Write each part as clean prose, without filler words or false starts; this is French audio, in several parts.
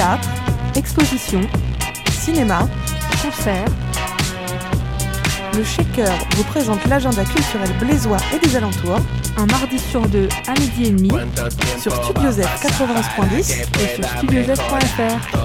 théâtre, exposition, cinéma, concerts. Le Shaker vous présente l'agenda culturel blésois et des alentours, un mardi sur deux à midi et demi, sur Studio Z 91.10 et sur studioz.fr.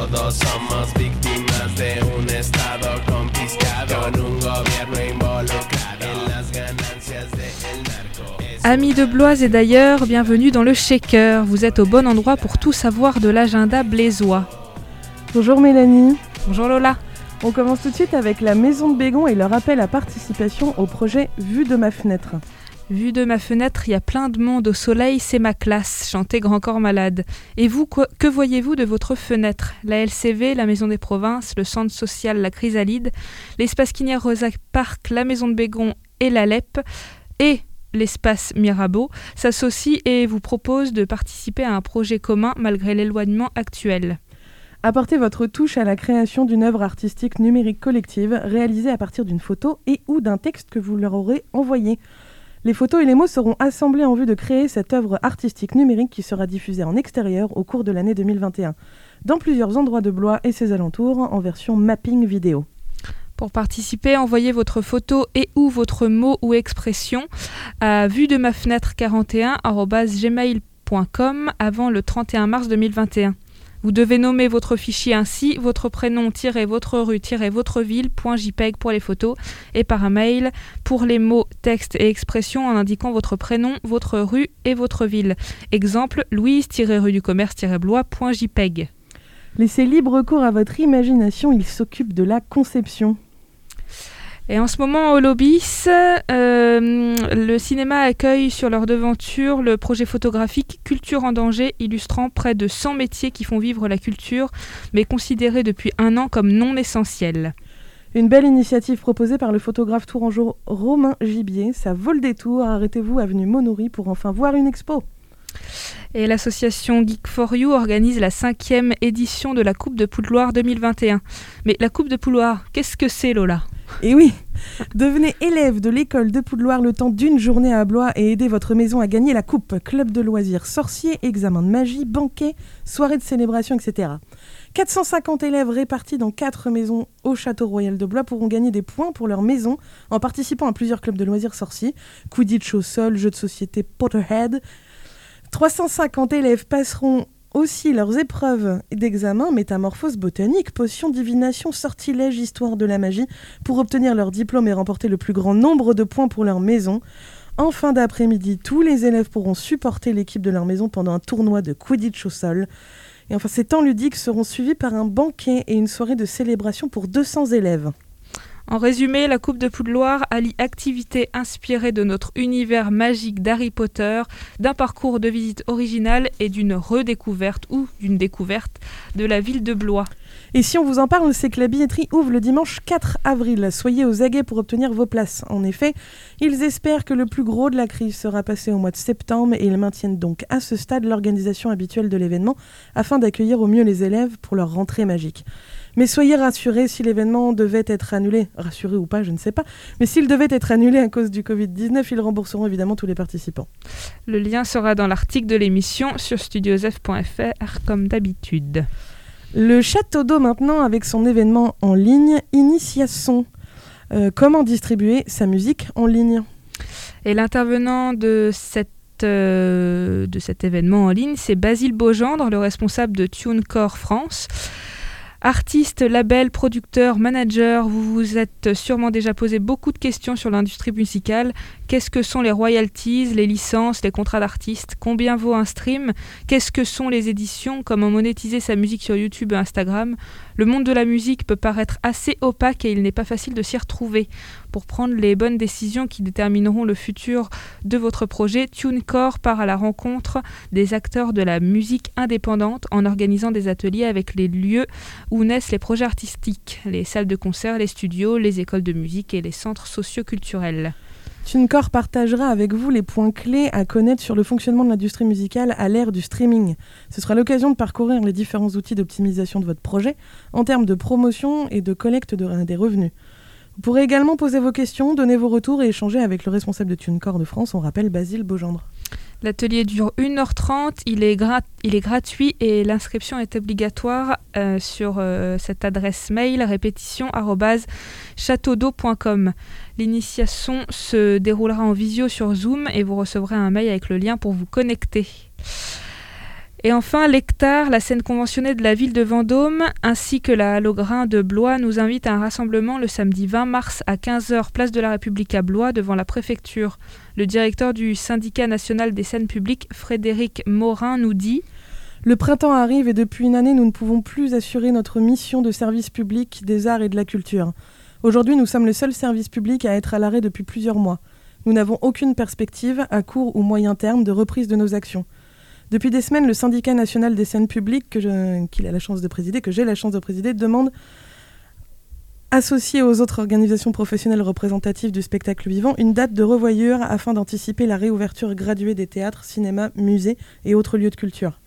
Amis de Bloise et d'ailleurs, bienvenue dans le Shaker. Vous êtes au bon endroit pour tout savoir de l'agenda blésois. Bonjour Mélanie. Bonjour Lola. On commence tout de suite avec la Maison de Bégon et leur appel à participation au projet Vue de ma fenêtre. Vue de ma fenêtre, il y a plein de monde au soleil, c'est ma classe, chantait Grand Corps Malade. Et vous, que voyez-vous de votre fenêtre ? La LCV, la Maison des Provinces, le Centre Social La Chrysalide, l'Espace Quinière Rosa Park, la Maison de Bégon et la LEP, et l'Espace Mirabeau s'associent et vous proposent de participer à un projet commun malgré l'éloignement actuel. Apportez votre touche à la création d'une œuvre artistique numérique collective réalisée à partir d'une photo et ou d'un texte que vous leur aurez envoyé. Les photos et les mots seront assemblés en vue de créer cette œuvre artistique numérique qui sera diffusée en extérieur au cours de l'année 2021, dans plusieurs endroits de Blois et ses alentours en version mapping vidéo. Pour participer, envoyez votre photo et ou votre mot ou expression à vuedemafenêtre41@gmail.com avant le 31 mars 2021. Vous devez nommer votre fichier ainsi, votre prénom, votre rue, votre ville.jpeg pour les photos et par un mail pour les mots, textes et expressions en indiquant votre prénom, votre rue et votre ville. Exemple, louise-rue du commerce-blois.jpeg. Laissez libre cours à votre imagination, il s'occupe de la conception. Et en ce moment, au Lobis, le cinéma accueille sur leur devanture le projet photographique Culture en danger, illustrant près de 100 métiers qui font vivre la culture, mais considérés depuis un an comme non essentiels. Une belle initiative proposée par le photographe tourangeau Romain Gibier. Ça vaut le détour, arrêtez-vous avenue Monory pour enfin voir une expo. Et l'association Geek4You organise la 5e édition de la Coupe de Poudloire 2021. Mais la Coupe de Poudloire, qu'est-ce que c'est, Lola ? Et oui, devenez élève de l'école de Poudloire le temps d'une journée à Blois et aidez votre maison à gagner la coupe. Club de loisirs, sorciers, examen de magie, banquet, soirée de célébration, etc. 450 élèves répartis dans 4 maisons au Château Royal de Blois pourront gagner des points pour leur maison en participant à plusieurs clubs de loisirs sorciers, Quidditch au sol, jeux de société Potterhead. 350 élèves passeront aussi leurs épreuves d'examen, métamorphose botanique, potion, divination, sortilège, histoire de la magie, pour obtenir leur diplôme et remporter le plus grand nombre de points pour leur maison. En fin d'après-midi, tous les élèves pourront supporter l'équipe de leur maison pendant un tournoi de Quidditch au sol. Et enfin, ces temps ludiques seront suivis par un banquet et une soirée de célébration pour 200 élèves. En résumé, la Coupe de Poudloire allie activités inspirées de notre univers magique d'Harry Potter, d'un parcours de visite original et d'une redécouverte ou d'une découverte de la ville de Blois. Et si on vous en parle, c'est que la billetterie ouvre le dimanche 4 avril. Soyez aux aguets pour obtenir vos places. En effet, ils espèrent que le plus gros de la crise sera passé au mois de septembre et ils maintiennent donc à ce stade l'organisation habituelle de l'événement afin d'accueillir au mieux les élèves pour leur rentrée magique. Mais soyez rassurés, si l'événement devait être annulé, rassurés ou pas, je ne sais pas, mais s'il devait être annulé à cause du Covid-19, ils rembourseront évidemment tous les participants. Le lien sera dans l'article de l'émission sur studioz.fr comme d'habitude. Le Château d'Eau maintenant avec son événement en ligne Initiation. Comment distribuer sa musique en ligne ? Et l'intervenant de cet événement en ligne, c'est Basile Beaugendre, le responsable de TuneCore France. Artiste, label, producteur, manager, vous vous êtes sûrement déjà posé beaucoup de questions sur l'industrie musicale. Qu'est-ce que sont les royalties, les licences, les contrats d'artistes ? Combien vaut un stream ? Qu'est-ce que sont les éditions ? Comment monétiser sa musique sur YouTube et Instagram ? Le monde de la musique peut paraître assez opaque et il n'est pas facile de s'y retrouver. Pour prendre les bonnes décisions qui détermineront le futur de votre projet, TuneCore part à la rencontre des acteurs de la musique indépendante en organisant des ateliers avec les lieux où naissent les projets artistiques, les salles de concert, les studios, les écoles de musique et les centres socio-culturels. TuneCore partagera avec vous les points clés à connaître sur le fonctionnement de l'industrie musicale à l'ère du streaming. Ce sera l'occasion de parcourir les différents outils d'optimisation de votre projet en termes de promotion et de collecte des revenus. Vous pourrez également poser vos questions, donner vos retours et échanger avec le responsable de TuneCore de France, on rappelle Basile Beaugendre. L'atelier dure 1h30, il est gratuit et l'inscription est obligatoire sur cette adresse mail répétition@chateaudeau.com. L'initiation se déroulera en visio sur Zoom et vous recevrez un mail avec le lien pour vous connecter. Et enfin, l'Hectare, la scène conventionnée de la ville de Vendôme, ainsi que la Halograin de Blois nous invitent à un rassemblement le samedi 20 mars à 15h, place de la République à Blois, devant la préfecture. Le directeur du syndicat national des scènes publiques, Frédéric Morin, nous dit « Le printemps arrive et depuis une année, nous ne pouvons plus assurer notre mission de service public des arts et de la culture. Aujourd'hui, nous sommes le seul service public à être à l'arrêt depuis plusieurs mois. Nous n'avons aucune perspective, à court ou moyen terme, de reprise de nos actions. Depuis des semaines, le syndicat national des scènes publiques, que j'ai la chance de présider, demande, associé aux autres organisations professionnelles représentatives du spectacle vivant, une date de revoyure afin d'anticiper la réouverture graduée des théâtres, cinémas, musées et autres lieux de culture.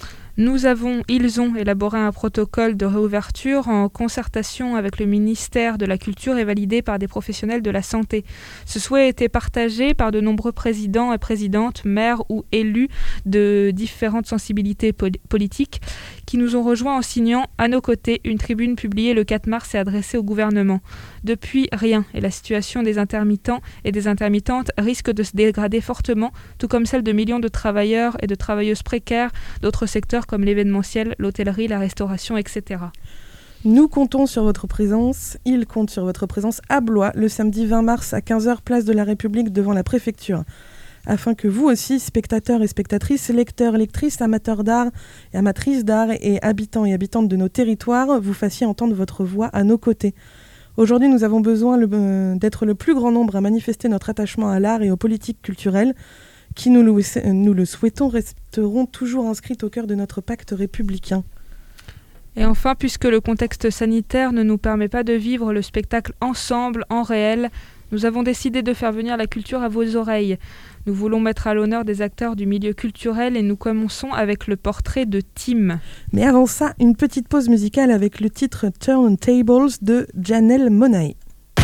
Ils ont élaboré un protocole de réouverture en concertation avec le ministère de la Culture et validé par des professionnels de la santé. Ce souhait a été partagé par de nombreux présidents et présidentes, maires ou élus de différentes sensibilités politiques qui nous ont rejoints en signant à nos côtés une tribune publiée le 4 mars et adressée au gouvernement. Depuis, rien, et la situation des intermittents et des intermittentes risque de se dégrader fortement, tout comme celle de millions de travailleurs et de travailleuses précaires d'autres secteurs comme l'événementiel, l'hôtellerie, la restauration, etc. Nous comptons sur votre présence, ils comptent sur votre présence à Blois le samedi 20 mars à 15h, place de la République devant la préfecture, afin que vous aussi, spectateurs et spectatrices, lecteurs, lectrices, amateurs d'art et amatrices d'art et habitants et habitantes de nos territoires, vous fassiez entendre votre voix à nos côtés. Aujourd'hui, nous avons besoin d'être le plus grand nombre à manifester notre attachement à l'art et aux politiques culturelles qui, nous le souhaitons, resteront toujours inscrites au cœur de notre pacte républicain. Et enfin, puisque le contexte sanitaire ne nous permet pas de vivre le spectacle ensemble, en réel, nous avons décidé de faire venir la culture à vos oreilles. Nous voulons mettre à l'honneur des acteurs du milieu culturel et nous commençons avec le portrait de Tim. Mais avant ça, une petite pause musicale avec le titre Turntables de Janelle Monáe.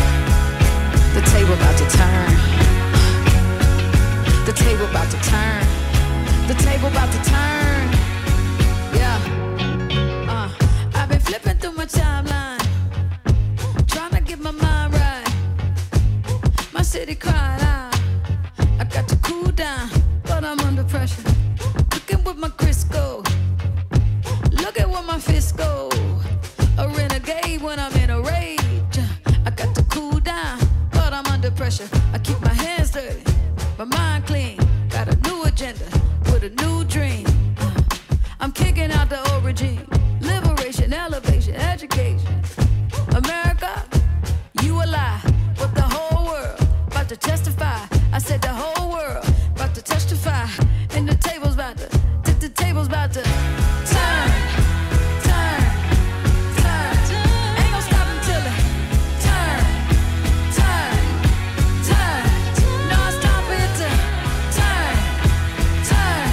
The table about to turn. The table about to turn. The table about to turn. Yeah. I've been flipping through my timeline, trying to get my mind right. My city crying out. I got to cool down, but I'm under pressure. Looking with my Crisco. Look at where my fists go. A renegade when I'm in a rage. I got to cool down, but I'm under pressure. I keep my hands dirty, my mind clean. Got a new agenda with a new dream. I'm kicking out the old regime. Liberation, elevation, education. America, you a lie, but the whole world about to testify. I said the whole world about to testify. And the table's about to turn. Ain't gonna stop until it turn. No, stop it to turn.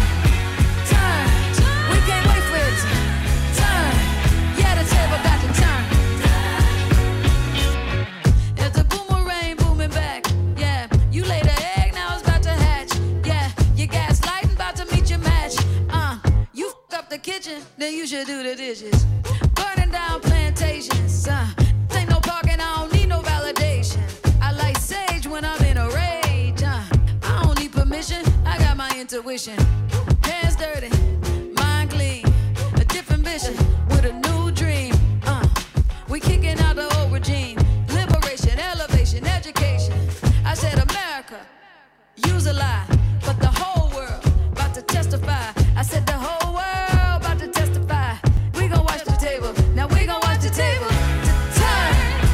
We can't wait for it to turn. Yeah, the table got to turn. It's a boomerang booming back. Yeah, you laid an egg, now it's about to hatch. Yeah, your gaslighting about to meet your match. You f***ed up the kitchen, then you should do the dishes. Burning down plantations. Ain't no parking, I don't need no validation. I like sage when I'm in a rage. I don't need permission, I got my intuition. Hands dirty, mind clean. A different vision with a new dream. We kicking out the old regime. Liberation, elevation, education. I said America, use a lie, but the whole world about to testify. I said the whole world about to testify. We gon' watch the table. Now we gon' watch the table turn.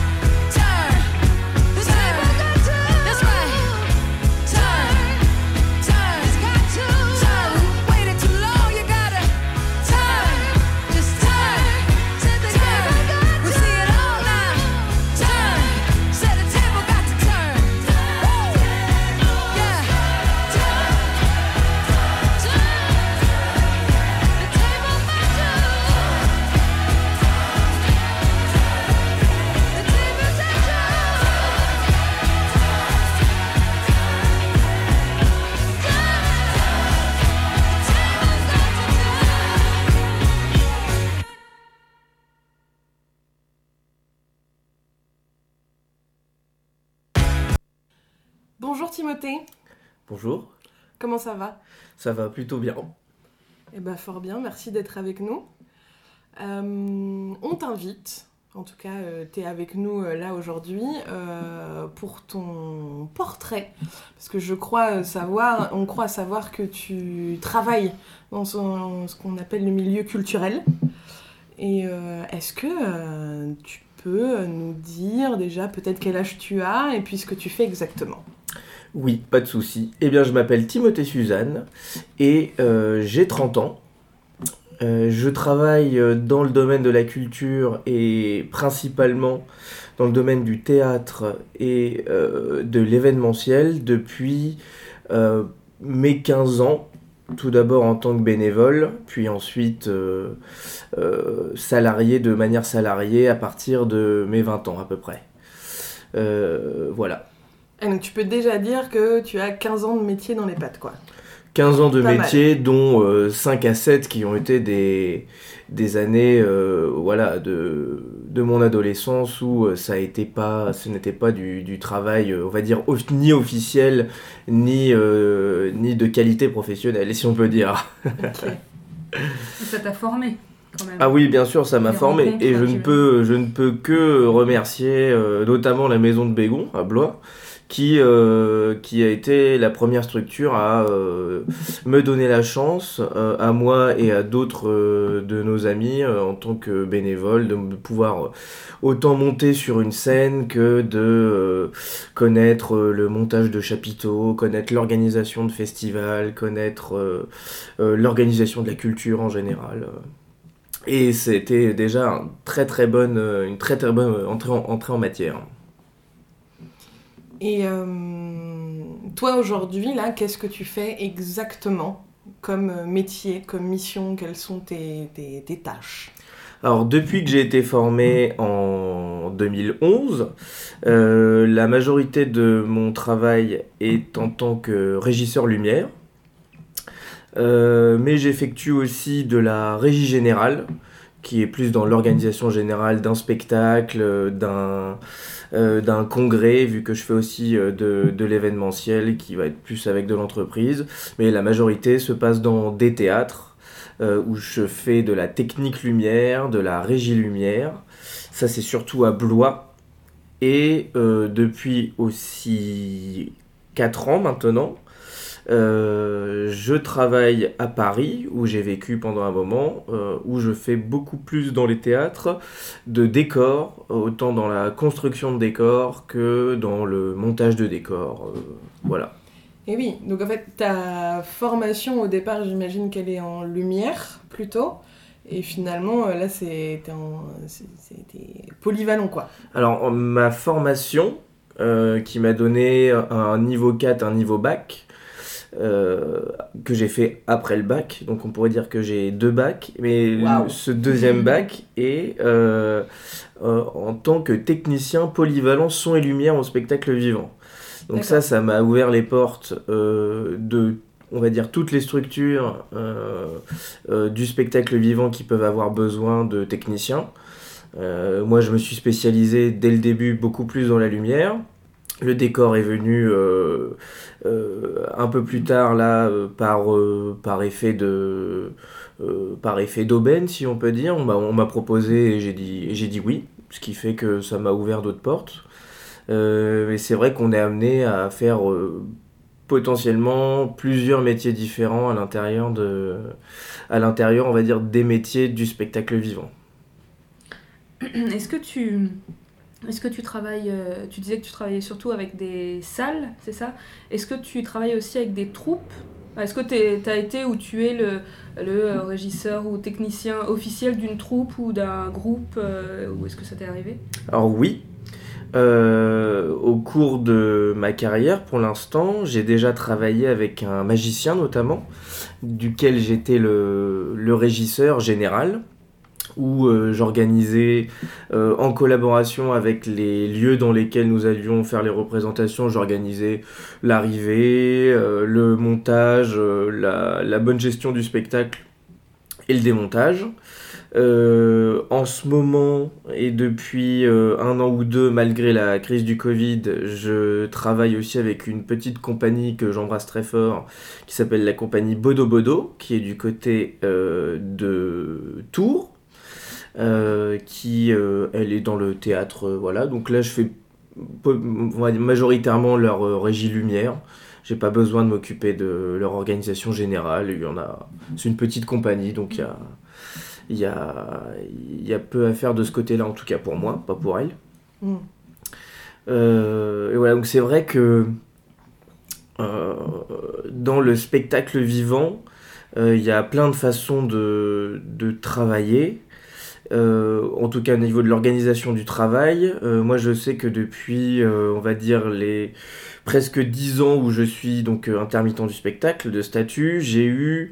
The table got to. That's right. Turn. It's got to. Waited too long, you gotta turn. Just turn. Said the table got to. We see it all now. Turn. Said the table got to turn. Yeah. Turn. Bonjour Timothée, Bonjour, comment ça va? ça va plutôt bien. Eh ben fort bien, merci d'être avec nous. On t'invite, en tout cas tu es avec nous là aujourd'hui, pour ton portrait. Parce que on croit savoir que tu travailles dans ce qu'on appelle le milieu culturel. Et est-ce que tu peux nous dire déjà peut-être quel âge tu as et puis ce que tu fais exactement? Oui, pas de souci. Eh bien, je m'appelle Timothée Suzanne et j'ai 30 ans. Je travaille dans le domaine de la culture et principalement dans le domaine du théâtre et de l'événementiel depuis mes 15 ans. Tout d'abord en tant que bénévole, puis ensuite salarié de manière salariée à partir de mes 20 ans à peu près. Voilà. Et donc tu peux déjà dire que tu as 15 ans de métier dans les pattes, quoi. 15 ans de Pas métier, dont 5 à 7 qui ont été des années voilà, de mon adolescence où ce n'était pas du travail, on va dire, ni officiel, ni de qualité professionnelle, si on peut dire. Ok. Ça t'a formé quand même. Ah oui, bien sûr, ça m'a Des formé. rencontres, Et je tu ne peux que remercier notamment la maison de Bégon, à Blois, qui a été la première structure à me donner la chance, à moi et à d'autres de nos amis, en tant que bénévole, de pouvoir autant monter sur une scène que de connaître le montage de chapiteaux, connaître l'organisation de festivals, connaître l'organisation de la culture en général. Et c'était déjà une très très bonne entrée en matière. Et toi aujourd'hui, là, qu'est-ce que tu fais exactement comme métier, comme mission? Quelles sont tes tâches? Alors depuis que j'ai été formé en 2011, la majorité de mon travail est en tant que régisseur lumière. Mais j'effectue aussi de la régie générale, qui est plus dans l'organisation générale d'un spectacle, d'un congrès, vu que je fais aussi de l'événementiel, qui va être plus avec de l'entreprise. Mais la majorité se passe dans des théâtres, où je fais de la technique lumière, de la régie lumière. Ça, c'est surtout à Blois. Et depuis aussi 4 ans maintenant, je travaille à Paris, où j'ai vécu pendant un moment, où je fais beaucoup plus dans les théâtres de décors, autant dans la construction de décors que dans le montage de décors. Voilà. Et oui, donc en fait, ta formation au départ, j'imagine qu'elle est en lumière plutôt. Et finalement, là, c'était polyvalent, quoi. Alors, ma formation, qui m'a donné un niveau 4, un niveau bac, que j'ai fait après le bac, donc on pourrait dire que j'ai 2 bacs, mais Wow. ce deuxième bac est en tant que technicien polyvalent son et lumière au spectacle vivant. Donc D'accord. ça m'a ouvert les portes de, on va dire, toutes les structures du spectacle vivant qui peuvent avoir besoin de techniciens. Moi je me suis spécialisé dès le début beaucoup plus dans la lumière. Le décor est venu un peu plus tard là par effet d'aubaine, si on peut dire. On m'a proposé et j'ai dit oui, ce qui fait que ça m'a ouvert d'autres portes. Mais c'est vrai qu'on est amené à faire potentiellement plusieurs métiers différents à l'intérieur, on va dire, des métiers du spectacle vivant. Est-ce que tu travailles, tu disais que tu travaillais surtout avec des salles, c'est ça? Est-ce que tu travailles aussi avec des troupes? Est-ce que tu as été ou tu es le régisseur ou technicien officiel d'une troupe ou d'un groupe, ou est-ce que ça t'est arrivé? Alors oui, au cours de ma carrière, pour l'instant, j'ai déjà travaillé avec un magicien notamment, duquel j'étais le régisseur général, où j'organisais, en collaboration avec les lieux dans lesquels nous allions faire les représentations, j'organisais l'arrivée, le montage, la bonne gestion du spectacle et le démontage. En ce moment, et depuis 1 an ou 2, malgré la crise du Covid, je travaille aussi avec une petite compagnie que j'embrasse très fort, qui s'appelle la compagnie Bodo Bodo, qui est du côté de Tours, elle est dans le théâtre, voilà. Donc là, je fais on va dire, majoritairement leur régie lumière. J'ai pas besoin de m'occuper de leur organisation générale. C'est une petite compagnie, donc il y a peu à faire de ce côté-là, en tout cas pour moi, pas pour elle. Et voilà, donc c'est vrai que dans le spectacle vivant, il y a plein de façons de travailler. En tout cas au niveau de l'organisation du travail, moi je sais que depuis on va dire les presque 10 ans où je suis donc intermittent du spectacle de statut, j'ai eu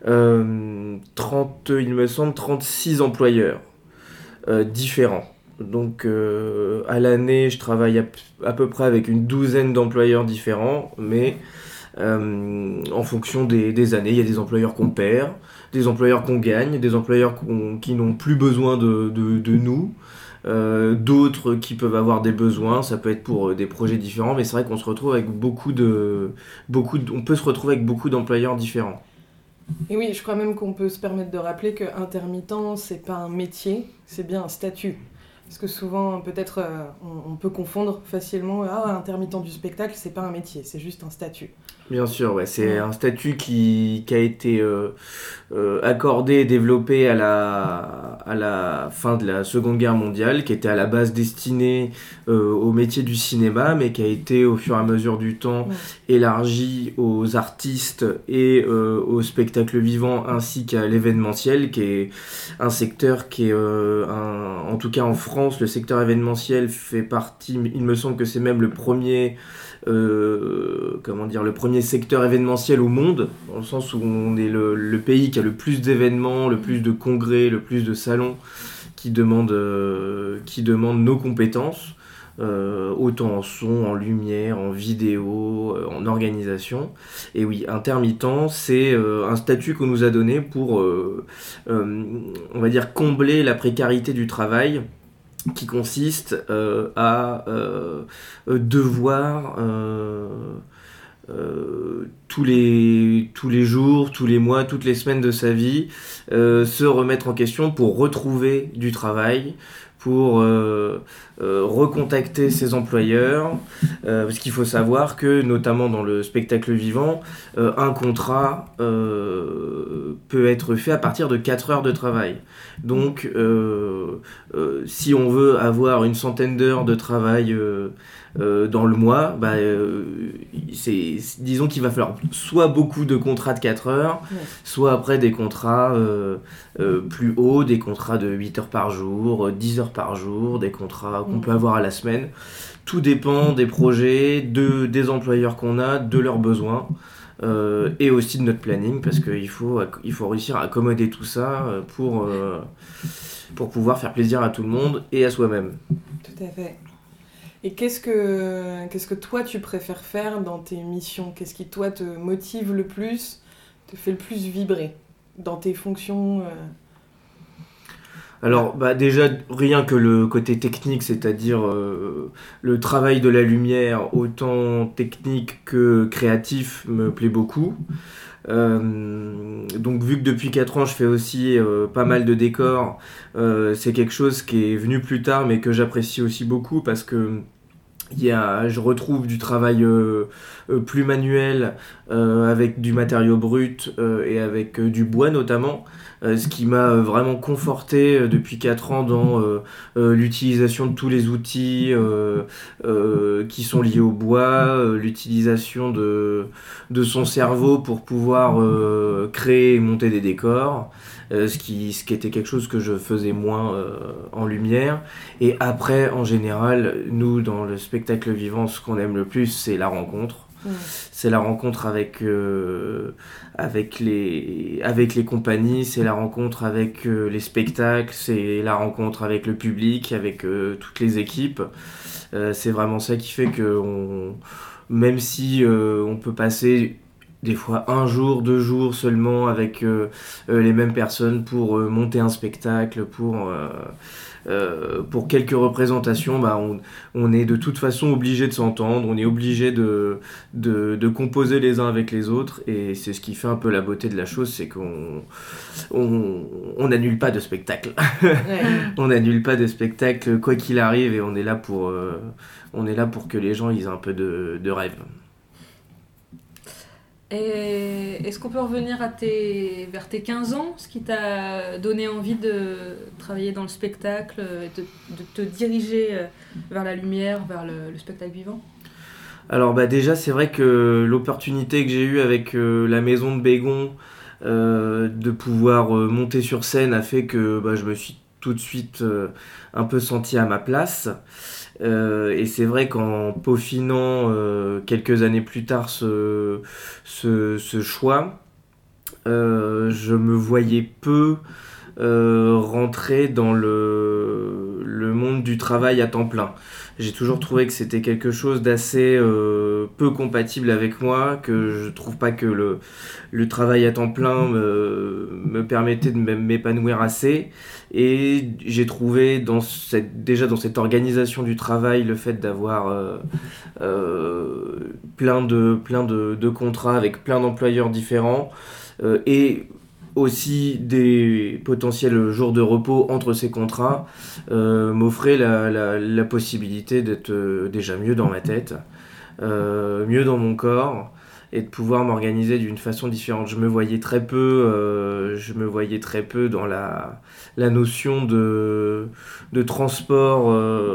36 employeurs différents. Donc à l'année je travaille à peu près avec une douzaine d'employeurs différents, mais en fonction des années, il y a des employeurs qu'on perd, des employeurs qu'on gagne, des employeurs qui n'ont plus besoin de nous, d'autres qui peuvent avoir des besoins, ça peut être pour des projets différents, mais c'est vrai qu'on se retrouve avec on peut se retrouver avec beaucoup d'employeurs différents. Et oui, je crois même qu'on peut se permettre de rappeler que intermittent, c'est pas un métier, c'est bien un statut. Parce que souvent, peut-être, on peut confondre facilement, intermittent du spectacle, c'est pas un métier, c'est juste un statut. Bien sûr, ouais, c'est un statut qui a été accordé et développé à la fin de la Seconde Guerre mondiale, qui était à la base destiné au métier du cinéma, mais qui a été au fur et à mesure du temps élargi aux artistes et au spectacle vivant, ainsi qu'à l'événementiel, qui est un secteur qui est, en tout cas en France, le secteur événementiel fait partie, il me semble que c'est même le premier secteur événementiel au monde, dans le sens où on est le pays qui a le plus d'événements, le plus de congrès, le plus de salons qui demandent nos compétences, autant en son, en lumière, en vidéo, en organisation. Et oui, intermittent, c'est un statut qu'on nous a donné pour, on va dire, combler la précarité du travail, qui consiste à devoir tous les jours, tous les mois, toutes les semaines de sa vie se remettre en question pour retrouver du travail, pour recontacter ses employeurs, parce qu'il faut savoir que, notamment dans le spectacle vivant, un contrat peut être fait à partir de 4 heures de travail. Donc, si on veut avoir une centaine d'heures de travail dans le mois, disons qu'il va falloir soit beaucoup de contrats de 4 heures, soit après des contrats plus hauts, des contrats de 8 heures par jour, 10 heures par jour, des contrats qu'on peut avoir à la semaine. Tout dépend des projets, des employeurs qu'on a, de leurs besoins. Et aussi de notre planning, parce qu'il faut réussir à accommoder tout ça pour pouvoir faire plaisir à tout le monde et à soi-même. Tout à fait. Et qu'est-ce que toi tu préfères faire dans tes missions ? Qu'est-ce qui toi te motive le plus, te fait le plus vibrer dans tes fonctions Alors déjà rien que le côté technique, c'est-à-dire le travail de la lumière, autant technique que créatif, me plaît beaucoup. Donc vu que depuis 4 ans je fais aussi pas mal de décors, c'est quelque chose qui est venu plus tard mais que j'apprécie aussi beaucoup, parce que je retrouve du travail plus manuel, avec du matériau brut et avec du bois notamment, ce qui m'a vraiment conforté depuis 4 ans dans l'utilisation de tous les outils qui sont liés au bois, l'utilisation de son cerveau pour pouvoir créer et monter des décors, ce qui était quelque chose que je faisais moins en lumière. Et après, en général, nous, dans le spectacle vivant, ce qu'on aime le plus, c'est la rencontre. C'est la rencontre avec les compagnies, c'est la rencontre avec les spectacles, c'est la rencontre avec le public, avec toutes les équipes. C'est vraiment ça qui fait que même si on peut passer des fois 1 jour, 2 jours seulement avec les mêmes personnes pour monter un spectacle, pour quelques représentations, on est de toute façon obligé de s'entendre, on est obligé de composer les uns avec les autres, et c'est ce qui fait un peu la beauté de la chose, c'est qu'on n'annule pas de spectacle. On n'annule pas de spectacle quoi qu'il arrive, et on est là pour que les gens ils aient un peu de rêve. Et est-ce qu'on peut revenir vers tes 15 ans, ce qui t'a donné envie de travailler dans le spectacle, et de te diriger vers la lumière, vers le spectacle vivant ? Alors déjà c'est vrai que l'opportunité que j'ai eue avec la maison de Bégon de pouvoir monter sur scène a fait que je me suis tout de suite un peu senti à ma place. Et c'est vrai qu'en peaufinant quelques années plus tard ce choix, je me voyais peu rentrer dans le monde du travail à temps plein. J'ai toujours trouvé que c'était quelque chose d'assez peu compatible avec moi, que je trouve pas que le travail à temps plein me permettait de m'épanouir assez. Et j'ai trouvé déjà dans cette organisation du travail, le fait d'avoir plein de contrats avec plein d'employeurs différents, et aussi des potentiels jours de repos entre ces contrats, m'offrait la possibilité d'être déjà mieux dans ma tête, mieux dans mon corps, et de pouvoir m'organiser d'une façon différente. Je me voyais très peu dans la notion de transport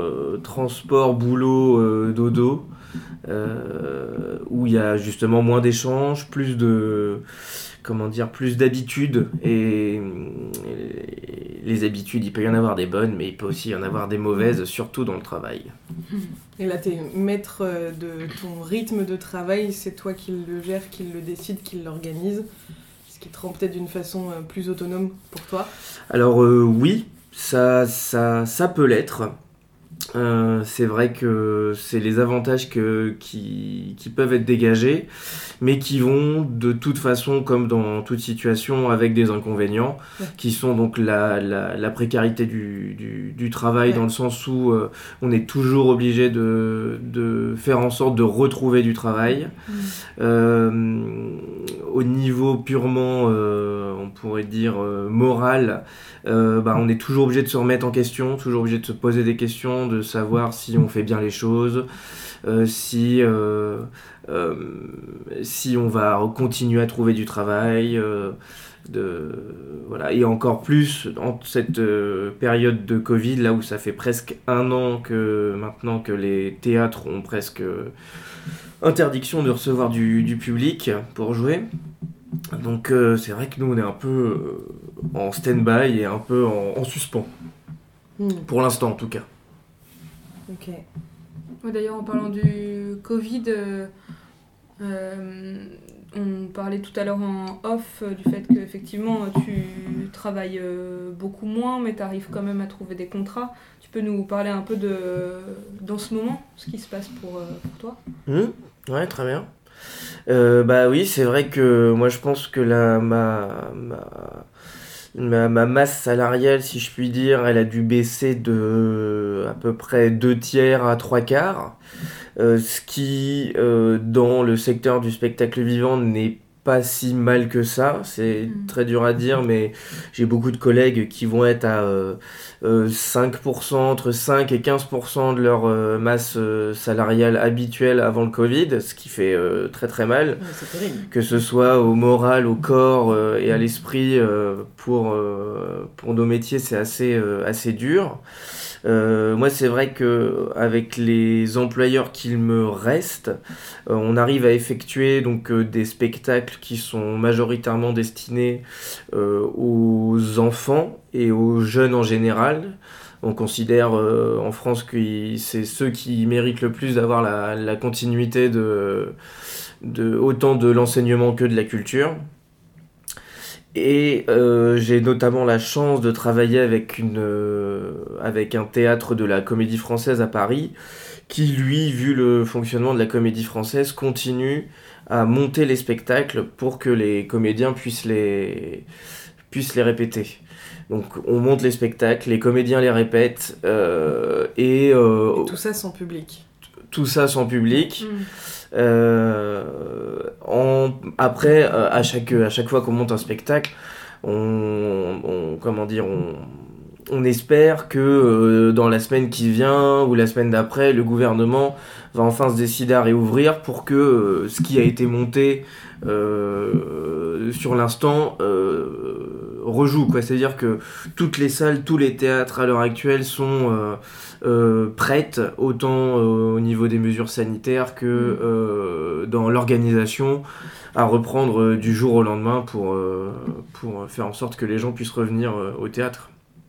boulot dodo, où il y a justement moins d'échanges, plus d'habitudes, et les habitudes, il peut y en avoir des bonnes, mais il peut aussi y en avoir des mauvaises, surtout dans le travail. Et là, t'es maître de ton rythme de travail, c'est toi qui le gères, qui le décide, qui l'organise, ce qui te rend peut-être d'une façon plus autonome pour toi. Alors oui, ça peut l'être. C'est vrai que c'est les avantages qui peuvent être dégagés, mais qui vont de toute façon, comme dans toute situation, avec des inconvénients, qui sont donc la précarité du travail, dans le sens où on est toujours obligé de faire en sorte de retrouver du travail. Au niveau purement, on pourrait dire, moral, on est toujours obligé de se remettre en question, toujours obligé de se poser des questions, de savoir si on fait bien les choses, si on va continuer à trouver du travail, voilà. Et encore plus en cette période de Covid, là où ça fait presque 1 an maintenant que les théâtres ont presque interdiction de recevoir du public pour jouer. Donc c'est vrai que nous on est un peu en stand-by et un peu en suspens, pour l'instant en tout cas. Ok. Ouais, d'ailleurs, en parlant du Covid, on parlait tout à l'heure en off du fait qu'effectivement tu travailles beaucoup moins, mais tu arrives quand même à trouver des contrats. Tu peux nous parler un peu dans ce moment, ce qui se passe pour toi ? Ouais, très bien. Oui, c'est vrai que moi je pense que ma masse salariale, si je puis dire, elle a dû baisser de à peu près 2/3 à 3/4, ce qui, dans le secteur du spectacle vivant, n'est pas si mal que ça. C'est très dur à dire, mais j'ai beaucoup de collègues qui vont être à 5%, entre 5 et 15% de leur masse salariale habituelle avant le Covid, ce qui fait très très mal. Ouais, c'est terrible. Que ce soit au moral, au corps et à l'esprit, pour nos métiers, c'est assez dur. Moi, c'est vrai que avec les employeurs qu'il me reste, on arrive à effectuer donc des spectacles qui sont majoritairement destinés aux enfants et aux jeunes en général. On considère en France que c'est ceux qui méritent le plus d'avoir la continuité autant de l'enseignement que de la culture. Et j'ai notamment la chance de travailler avec un théâtre de la Comédie Française à Paris, qui lui, vu le fonctionnement de la Comédie Française, continue à monter les spectacles pour que les comédiens puissent les répéter. Donc on monte les spectacles, les comédiens les répètent, Et tout ça sans public. Tout ça sans public. Après, à chaque fois qu'on monte un spectacle, on espère que dans la semaine qui vient ou la semaine d'après, le gouvernement va enfin se décider à réouvrir pour que ce qui a été monté sur l'instant rejoue, quoi. C'est-à-dire que toutes les salles, tous les théâtres à l'heure actuelle sont prêtes, autant au niveau des mesures sanitaires que dans l'organisation, à reprendre du jour au lendemain pour faire en sorte que les gens puissent revenir au théâtre.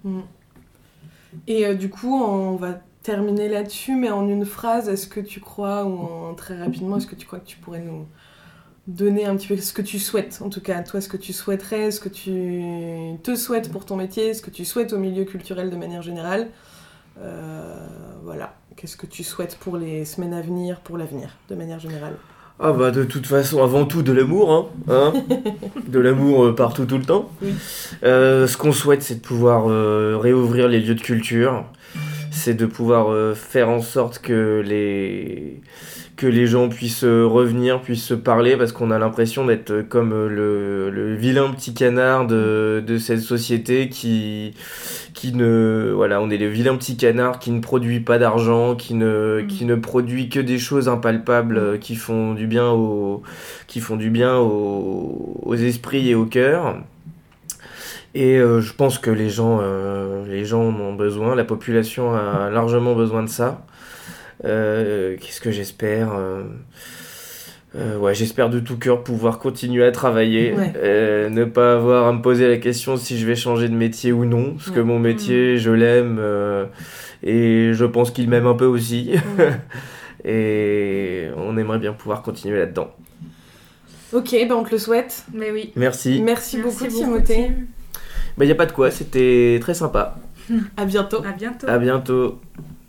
Et du coup, on va terminer là-dessus, mais en une phrase, est-ce que tu crois, ou très rapidement, est-ce que tu crois que tu pourrais nous donner un petit peu ce que tu souhaites, en tout cas, toi, ce que tu souhaiterais, ce que tu te souhaites pour ton métier, ce que tu souhaites au milieu culturel de manière générale. Voilà, qu'est-ce que tu souhaites pour les semaines à venir, pour l'avenir, de manière générale? Ah bah de toute façon, avant tout de l'amour, hein de l'amour partout, tout le temps. Oui. Ce qu'on souhaite, c'est de pouvoir réouvrir les lieux de culture, c'est de pouvoir faire en sorte que les gens puissent revenir, puissent se parler, parce qu'on a l'impression d'être comme le vilain petit canard de cette société qui ne... Voilà, on est le vilain petit canard qui ne produit pas d'argent, qui ne produit que des choses impalpables qui font du bien aux esprits et au cœur. Et je pense que les gens en ont besoin, la population a largement besoin de ça. Qu'est-ce que j'espère j'espère de tout cœur pouvoir continuer à travailler, ne pas avoir à me poser la question si je vais changer de métier ou non, parce que mon métier, je l'aime, et je pense qu'il m'aime un peu aussi. Et on aimerait bien pouvoir continuer là-dedans. Ok, on te le souhaite. Mais oui. Merci. Merci beaucoup, Timothée. Bah, y a pas de quoi, c'était très sympa. À bientôt. À bientôt. À bientôt.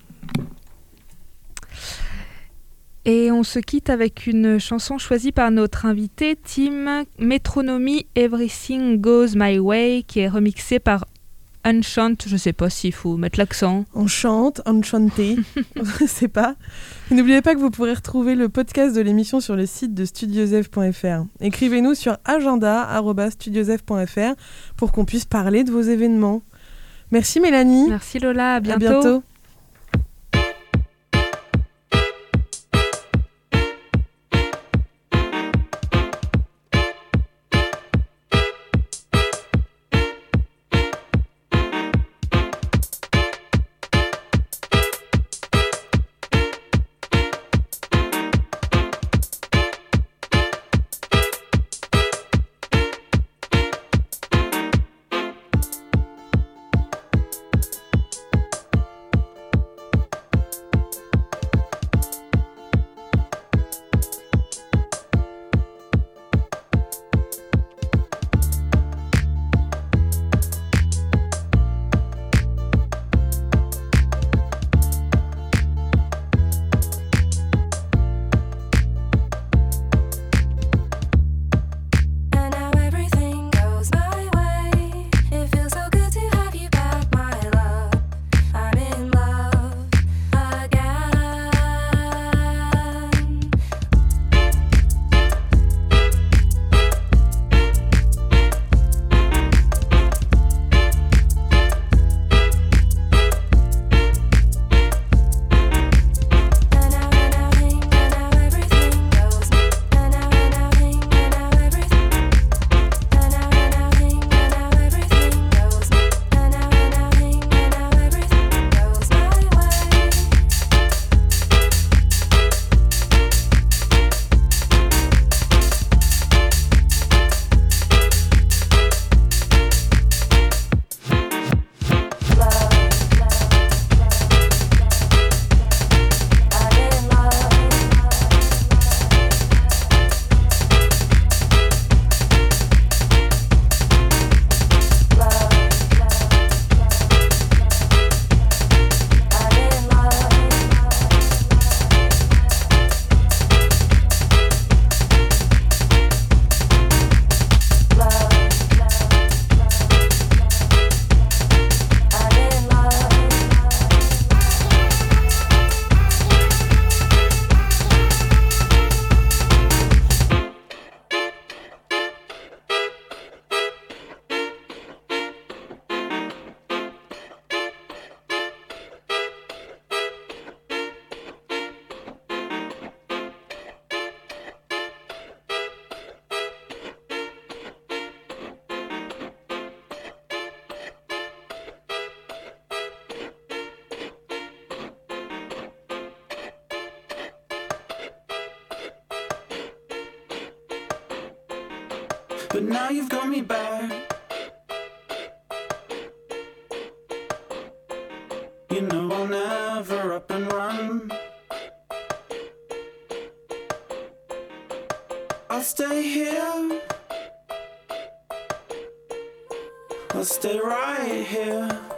Et on se quitte avec une chanson choisie par notre invité, Tim, Metronomy Everything Goes My Way, qui est remixée par Enchant. Je sais pas s'il faut mettre l'accent. Enchanté, je sais pas. Et n'oubliez pas que vous pourrez retrouver le podcast de l'émission sur le site de studiozev.fr. Écrivez-nous sur agenda@studiozev.fr pour qu'on puisse parler de vos événements. Merci Mélanie. Merci Lola, à bientôt. À bientôt. but now you've got me back. You know I'll never up and run. I'll stay here. I'll stay right here.